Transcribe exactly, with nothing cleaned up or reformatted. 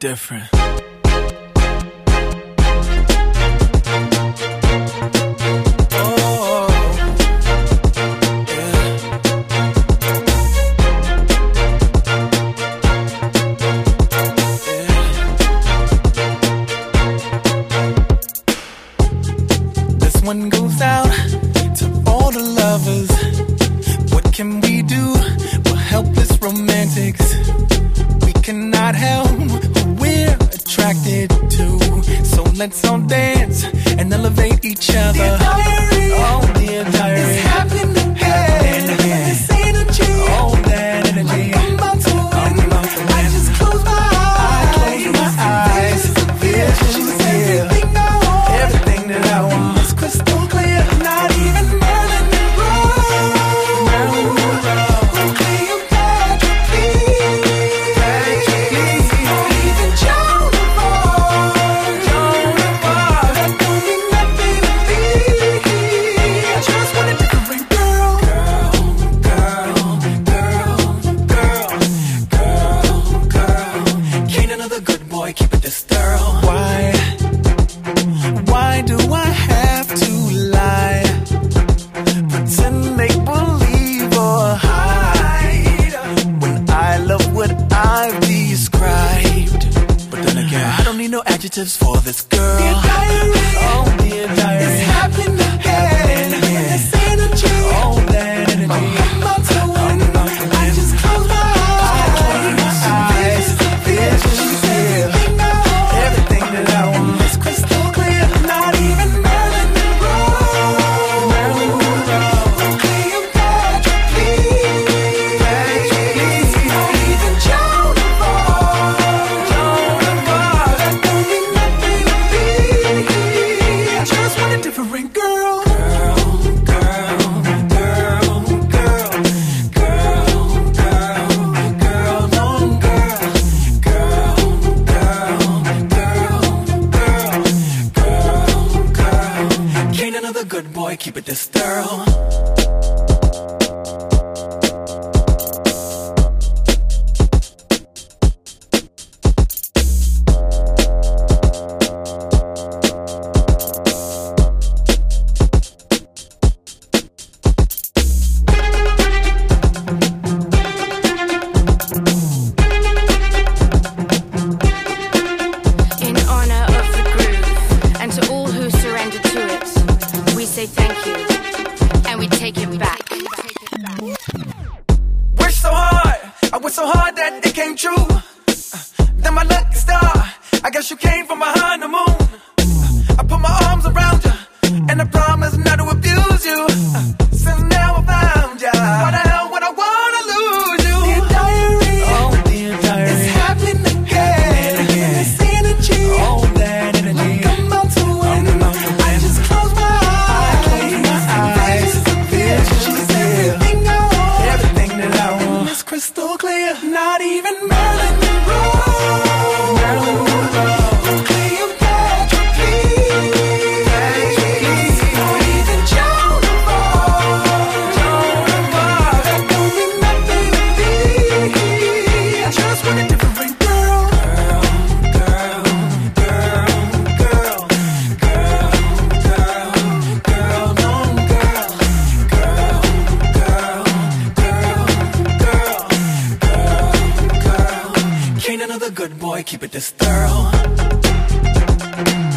different. One goes out to all the lovers. What can we do? We're helpless romantics. We cannot help who we're attracted to. So let's all dance and elevate each other. Dear diary, oh dear diary, it's happening again. Happening again. This energy, oh that energy. I'm about to win. I'm about to win. I just close my eyes. I close my eyes. Visions of everything I want. Everything that I want. Crystal clear, not even Marilyn Monroe. Marilyn Monroe. Cleopatra, please. Not even Joan of Arc. Joan of Arc. That don't mean nothing to me. I just want a different girl. Girl, girl, girl, girl, girl, girl. Can't another good boy keep it this girl. Why? Why do I have to lie, pretend, make believe or hide when I love what I've described? But then again, I don't need no adjectives for this girl. Dear diary, oh dear diary, it's happening again. This energy, oh that energy. I'm about to win. I just close my eyes. Visions, everything I want. Everything that I want is crystal clear. Not even Marilyn Monroe. Marilyn Monroe. Cleopatra, please. Not even Joan of Arc. Joan of Arc. That don't mean nothing to me. I just want a different girl. Girl, girl, girl, girl, girl, girl, girl, long girl, girl, girl, girl, girl, girl, girl. Can't another good boy keep it this girl. In honor of the groove, and to all who surrender to it, we say thank you, and we take it back. Worked so hard, I worked so hard that it came true. Uh, then my lucky star, I guess you came from behind the moon. Uh, I put my arms around you, and I promise not to abuse you. Uh, since now I found you, why the hell would I wanna lose you? Dear diary, oh dear diary, it's happening again. This energy, oh that energy. I'm about to win. I just close my eyes. Visions, everything I want. Everything that I want is crystal clear. Not even Marilyn Monroe. Marilyn Monroe. Cleopatra, please. Not even Joan of Arc. Joan of Arc. That don't mean nothing to me. I just want a different girl. Girl, girl, girl, girl, girl, girl, girl, long girl, girl, girl, girl, girl, girl, girl. Can't another good boy keep it this girl.